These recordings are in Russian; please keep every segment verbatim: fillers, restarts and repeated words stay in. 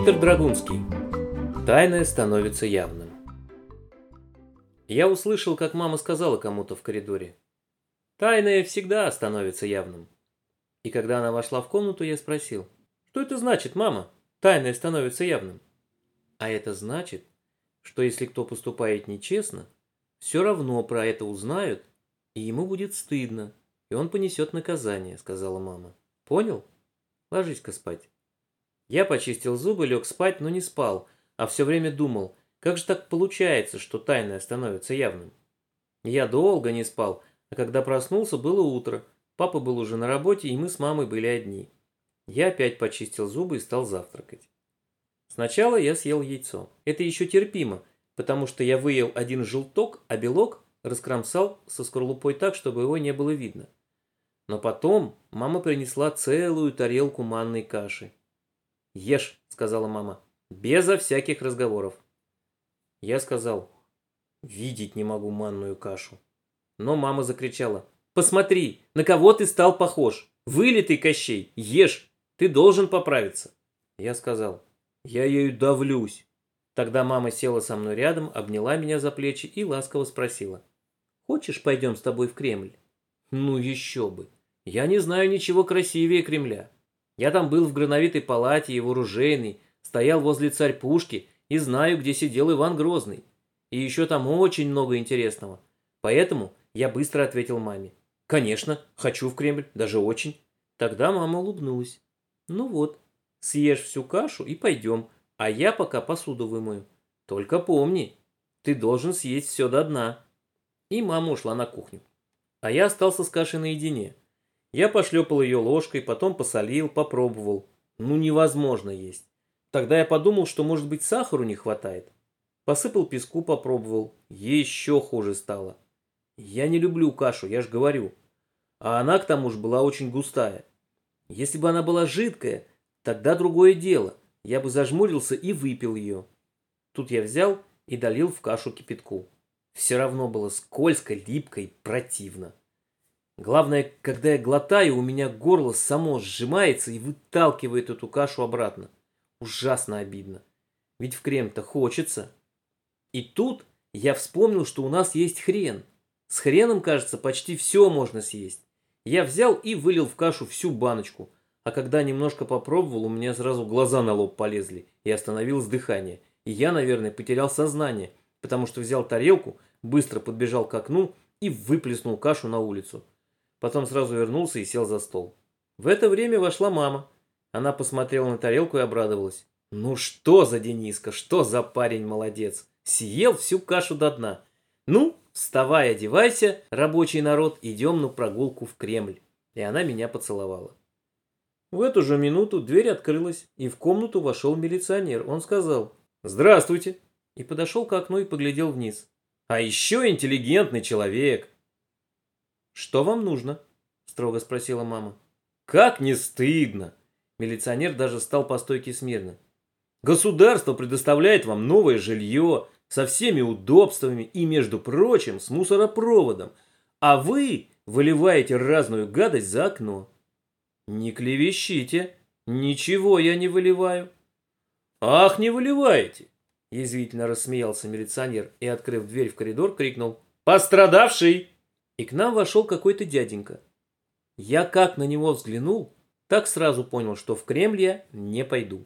Виктор Драгунский. Тайное становится явным. Я услышал, как мама сказала кому-то в коридоре: «Тайное всегда становится явным». И когда она вошла в комнату, я спросил: «Что это значит, мама? Тайное становится явным?» А это значит, что если кто поступает нечестно, все равно про это узнают, и ему будет стыдно, и он понесет наказание, сказала мама. Понял? Ложись-ка спать. Я почистил зубы, лег спать, но не спал, а все время думал, как же так получается, что тайное становится явным. Я долго не спал, а когда проснулся, было утро. Папа был уже на работе, и мы с мамой были одни. Я опять почистил зубы и стал завтракать. Сначала я съел яйцо. Это еще терпимо, потому что я выел один желток, а белок раскромсал со скорлупой так, чтобы его не было видно. Но потом мама принесла целую тарелку манной каши. «Ешь», — сказала мама, — «безо всяких разговоров». Я сказал: «Видеть не могу манную кашу». Но мама закричала: «Посмотри, на кого ты стал похож! Вылитый Кощей! Ешь! Ты должен поправиться!» Я сказал: «Я ею давлюсь». Тогда мама села со мной рядом, обняла меня за плечи и ласково спросила: «Хочешь, пойдем с тобой в Кремль?» Ну еще бы! Я не знаю ничего красивее Кремля. Я там был в Грановитой палате и в Оружейной, стоял возле Царь-Пушки и знаю, где сидел Иван Грозный. И еще там очень много интересного. Поэтому я быстро ответил маме: «Конечно, хочу в Кремль, даже очень». Тогда мама улыбнулась. «Ну вот, съешь всю кашу и пойдем, а я пока посуду вымою. Только помни, ты должен съесть все до дна». И мама ушла на кухню. А я остался с кашей наедине. Я пошлепал ее ложкой, потом посолил, попробовал. Ну невозможно есть. Тогда я подумал, что может быть сахару не хватает. Посыпал песку, попробовал. Еще хуже стало. Я не люблю кашу, я ж говорю. А она к тому же была очень густая. Если бы она была жидкая, тогда другое дело. Я бы зажмурился и выпил ее. Тут я взял и долил в кашу кипятку. Все равно было скользко, липко и противно. Главное, когда я глотаю, у меня горло само сжимается и выталкивает эту кашу обратно. Ужасно обидно. Ведь в Кремль-то хочется. И тут я вспомнил, что у нас есть хрен. С хреном, кажется, почти все можно съесть. Я взял и вылил в кашу всю баночку. А когда немножко попробовал, у меня сразу глаза на лоб полезли. И остановилось дыхание. И я, наверное, потерял сознание, потому что взял тарелку, быстро подбежал к окну и выплеснул кашу на улицу. Потом сразу вернулся и сел за стол. В это время вошла мама. Она посмотрела на тарелку и обрадовалась. «Ну что за Дениска, что за парень молодец! Съел всю кашу до дна! Ну, вставай, одевайся, рабочий народ, идем на прогулку в Кремль!» И она меня поцеловала. В эту же минуту дверь открылась, и в комнату вошел милиционер. Он сказал: «Здравствуйте!» и подошел к окну и поглядел вниз. «А еще интеллигентный человек!» «Что вам нужно?» – строго спросила мама. «Как не стыдно!» Милиционер даже стал по стойке смирно. «Государство предоставляет вам новое жилье со всеми удобствами и, между прочим, с мусоропроводом, а вы выливаете разную гадость за окно». «Не клевещите, ничего я не выливаю». «Ах, не выливаете!» – язвительно рассмеялся милиционер и, открыв дверь в коридор, крикнул: «Пострадавший!» И к нам вошел какой-то дяденька. Я как на него взглянул, так сразу понял, что в Кремль я не пойду.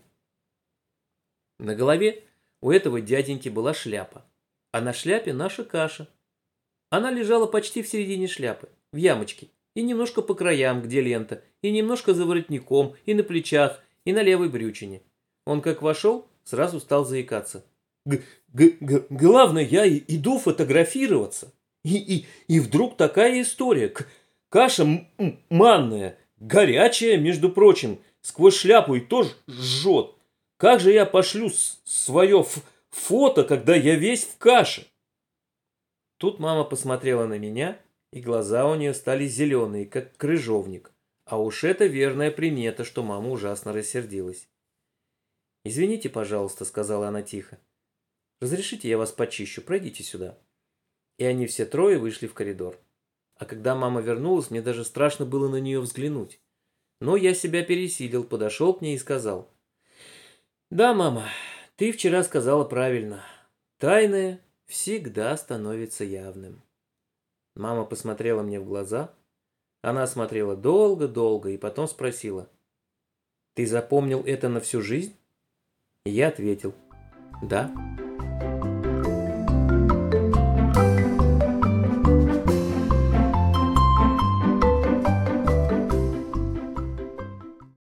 На голове у этого дяденьки была шляпа, а на шляпе наша каша. Она лежала почти в середине шляпы, в ямочке, и немножко по краям, где лента, и немножко за воротником, и на плечах, и на левой брючине. Он как вошел, сразу стал заикаться. Г -г -г «Главное, я иду фотографироваться». И, и, и вдруг такая история. К каша манная, горячая, между прочим, сквозь шляпу и тоже жжет. Как же я пошлю свое фото, когда я весь в каше? Тут мама посмотрела на меня, и глаза у нее стали зеленые, как крыжовник. А уж это верная примета, что мама ужасно рассердилась. «Извините, пожалуйста», — сказала она тихо. «Разрешите, я вас почищу, пройдите сюда». И они все трое вышли в коридор. А когда мама вернулась, мне даже страшно было на нее взглянуть. Но я себя пересилил, подошел к ней и сказал: Да, мама, ты вчера сказала правильно. Тайное всегда становится явным. Мама посмотрела мне в глаза. Она смотрела долго-долго и потом спросила: «Ты запомнил это на всю жизнь?» И я ответил: «Да».